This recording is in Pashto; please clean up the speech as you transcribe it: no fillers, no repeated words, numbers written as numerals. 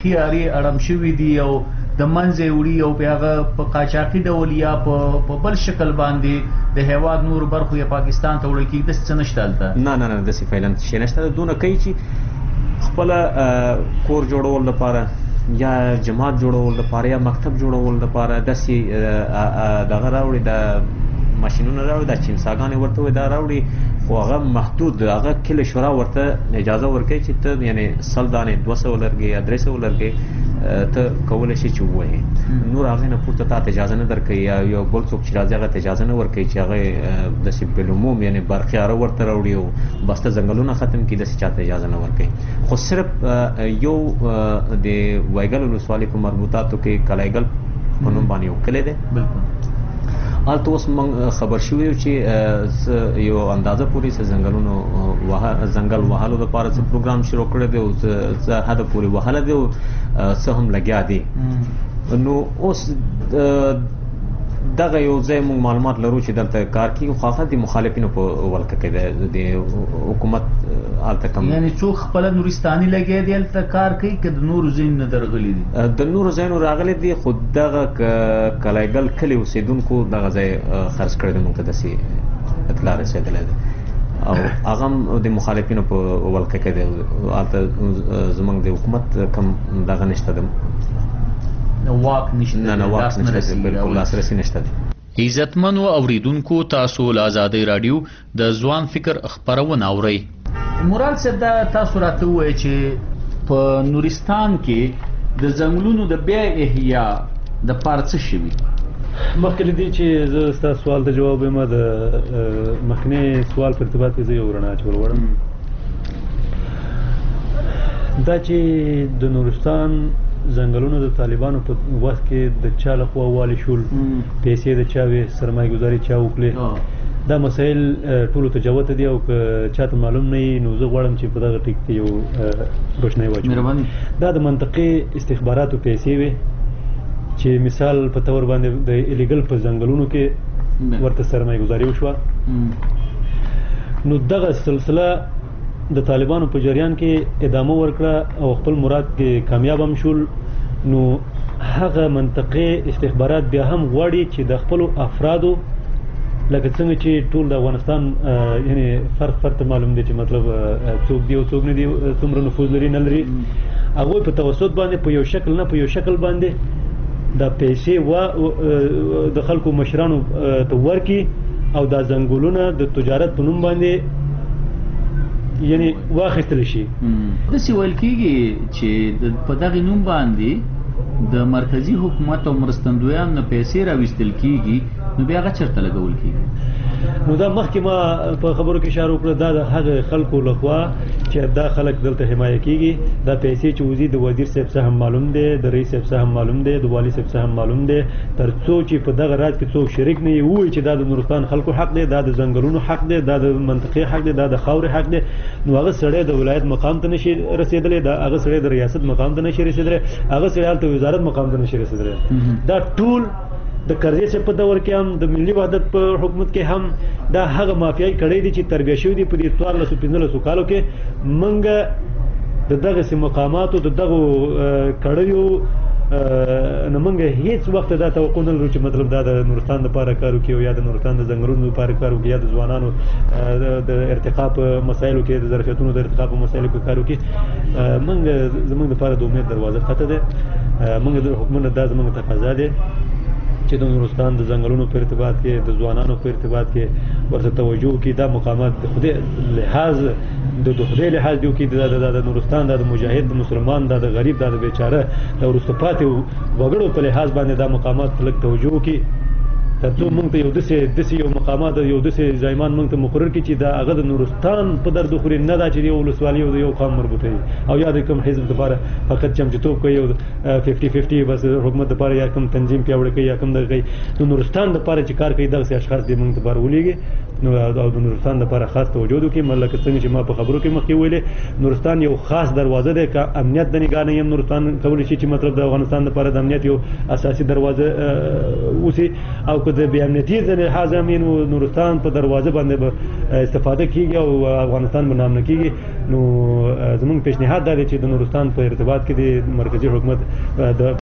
خياري اړم شوي دي او د منځه وړي او په هغه په قاچاقي ډول یا په بل شکل باندې د هیواد نور برخو یا پاکستان ته وړل کېږي داسې څه نشته هلته؟ نه داسې فعلا شی نشته. دونه کوي چې خپله کور جوړول لپاره یا جماعت جوړول لپاره یا مکتب جوړول لپاره داسې دغه راوړي، د ماشینونه راوړي، د چمساګانې ورته وي دا راوړي، خو هغه محدود، هغه کله شورا ورته اجازه ورکوي چې ته یعنې 100 دانې 200 لرګي یا 300 لرګي ته کولی شي چې ووهې. نور هغې نه پورته تا ته اجازه نه درکوي، یا یو بل څوک چې راځي هغه ته اجازه نه ورکوي چې هغه داسې بالعموم یعنې برقیاره ورته راوړي او بسته ځنګلونه ختم کړي، داسې چاته اجازه نه ورکوي. خو صرف یو د وایګل ولسوالۍ په مربوطاتو کې کلایګل په نوم باندې یو کلی دی. بلکل هلته اوس موږ خبر شوي یو چې یو اندازه پورې څه ځنګل وهلو لپاره څه پروګرام شروع کړی دی او څه حده پورې وهلی دی او څه هم لګیا دي. نو اوس دغه یو ځای موږ معلومات لرو چې دلته کار کېږي، خو هغه د مخالفینو په ولکه کې دی، د حکومت هلته کم یعنې څوک خپله نورستاني لګیا دی هلته کار کوي که د نورو ځایونو نه درغلي دي؟ د نورو ځایونو راغلي دي، خو دغه کلایګل کلي اوسېدونکو دغه ځای خرڅ کړی دی، موږ ته داسې اطلاع رسېدلی ده او هغه هم د مخالفینو په ولکه کې دی. هلته زموږ د حکومت کم دغه نشته ده، واک نشته، نه واک نشته، بالکل لاسرسی نشته دی. عزتمنو اوریدونکو، تاسو له آزادۍ راډیو د ځوان فکر خپرونه اورئ. مراد صاحب دا تاسو راته ووایئ چې په نورستان کې د ځنګلونو د بیا احیا دپاره څه شوي؟ مخکې له دې چې زه ستا سوال ته جواب وایم، د مخکنی سوال په ارتباط کې زه یو رڼا اچول غواړم. دا چې د نورستان ځنګلونو د طالبانو په وخت کې د چا لخوا والي شول، پیسې د چا وې، سرمایه ګزاري چا وکړې، دا مسایل ټولو ته جوته دي او که چاته معلوم نه وي نو زه غواړم چې په دغه ټیک کې یو روشنایي واچوم. دا د منطقې استخباراتو پیسې وې چې مثال په تور باندې د الیګل په ځنګلونو کې ورته سرمایه ګزاري وشوه. نو دغه سلسله د طالبانو په جریان کې ادامه ورکړه او خپل مراد کې کامیاب هم شول. نو هغه منطقې استخبارات بیا هم غواړي چې د خپلو افرادو لکه څنګه چې ټول د افغانستان یعنې فرد ته معلوم دی چې مطلب څوک دی او څوک نه دی، څومره نفوذ لري نه لري، هغوی په توسط باندې په یو شکل نه په یو شکل باندې دا پیسې د خلکو مشرانو ته ورکړي او دا ځنګلونه د تجارت په نوم باندې یعنی واخیستل شي. داسې ویل کېږي چې په دغې نوم باندې د مرکزي حکومت او مرستندویانو نه پیسې راویستل کېږي، نو بیا هغه چېرته لګول کېږي؟ نو دا مخکې ما په خبرو کې اشاره وکړه، دا د هغه خلکو لخوا چې دا خلک دلته حمایه کېږي، دا پیسې چې وځي د وزیر صاحب څخه هم معلوم دی، د رئیس صاحب څخه هم معلوم دی، د والي صاحب څخه هم معلوم دی، تر څو چې په دغه راز کې څوک شریک نه وي ووایي چې دا د نورستان خلکو حق دی، دا د ځنګلونو حق دی، دا د منطقې حق دی، دا د خاورې حق دی، نو هغه سړی د ولایت مقام ته نشي رسېدلی، دا هغه سړی د ریاست مقام ته نشي رسېدلی، هغه سړی هلته وزارت مقام ته نشي رسېدلی. دا ټول د کرزي صاحب په دور کې هم د ملي وحدت په حکومت کې هم دا هغه مافیایي کړۍ دي چې تربیه شوي دي په دې 1415 کالو کې. موږ د دغسې مقاماتو د دغو کړیو نه موږ هېڅ وخت دا توقع نه لرو چې مطلب دا د نورستان دپاره کار وکړي او یا د نورستان د ځنګلونو دپاره کار وکړي یا د ځوانانو د ارتقا په مسایلو کې د ظرفیتونو د ارتقا په مسایلو کې کار وکړي. زموږ دپاره د امید دروازه خطه ده. موږ د حکومت دا زموږ تقاضا دی چې د نورستان د ځنګلونو په ارتباط کې د ځوانانو په ارتباط کې ورته توجه وکړي. دا مقامات د خدای لحاظ د خدای لحاظ دی وکړي، د نورستان دا د مجاهد د مسلمان دا د غریب دا د بیچاره د وروسته پاتې وګړو په لحاظ باندې دا مقامات لږ توجه وکړي، تر څو موږ ته یو داسې یو مقامات یو داسې ځایمان موږ ته مقرر کړي چې دا هغه د نورستان په درد خوري، نه دا چې د یو ولسوالي او د یو قام مربوطه وي او یا د کوم حزب دپاره فقط چمچه‌توب کوي او 50-50 بس حکومت دپاره یا کوم تنظیم پیاوړی کوي یا کوم دغه کوي. د نورستان دپاره چې کار کوي دغسې اشخاص دې موږ دپاره ولیږي نو او د نورستان لپاره خاص توجه وکړي. ملک څنګه چې ما په خبرو کې مخکې ویلې نورستان یو خاص دروازه ده که امنیت د نگاه نه نورستان کولی شي چې مطلب د افغانستان لپاره د امنیت یو اساسي دروازه اوسي او که د بې امنیتي د لحاظه امین نورستان په دروازه باندې به استفاده کیږي او افغانستان به نام نه کیږي. نو زموږ پیشنهاد دا دی چې د نورستان په ارتباط کې د مرکزي حکومت د